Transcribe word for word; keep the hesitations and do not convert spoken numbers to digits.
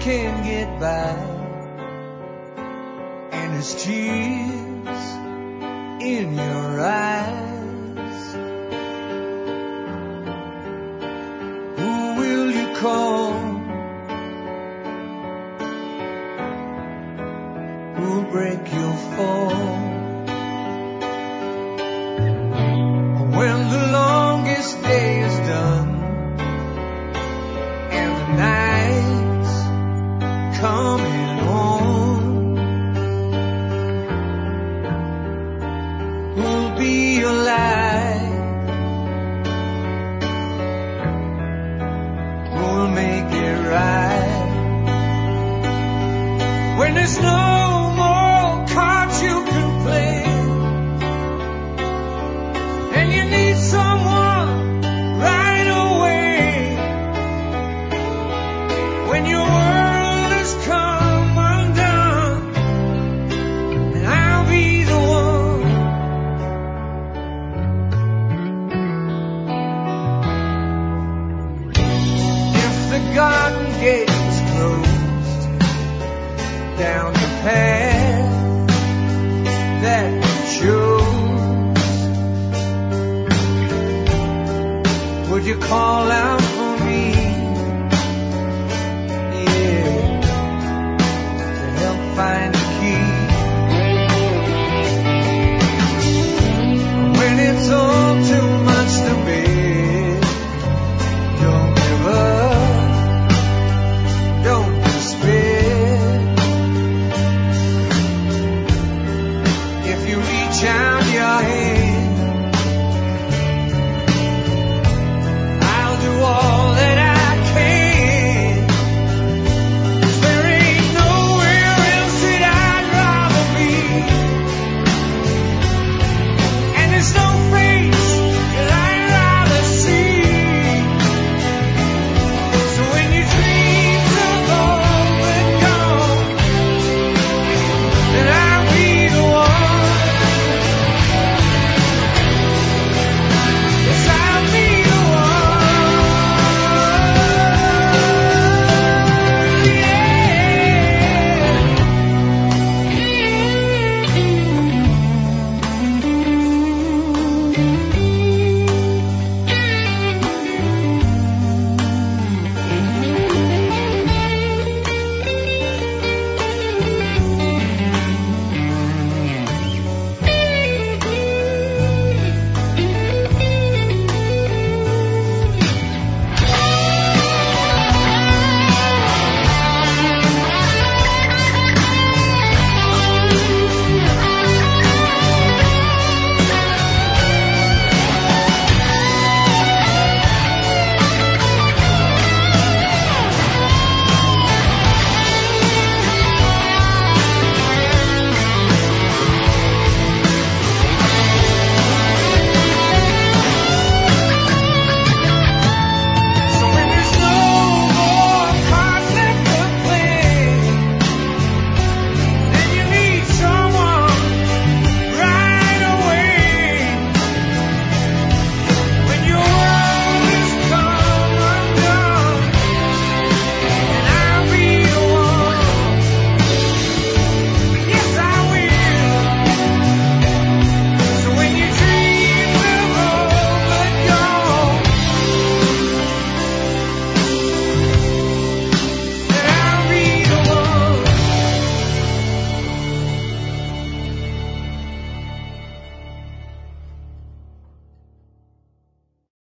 can get by, and there's tears in your eyes. Who will you call? Who'll break your fall? When the longest day is done and the night's coming on, who'll be alive? Who'll make it right? When there's no more cards you can play, and you need someone right away, when your world has come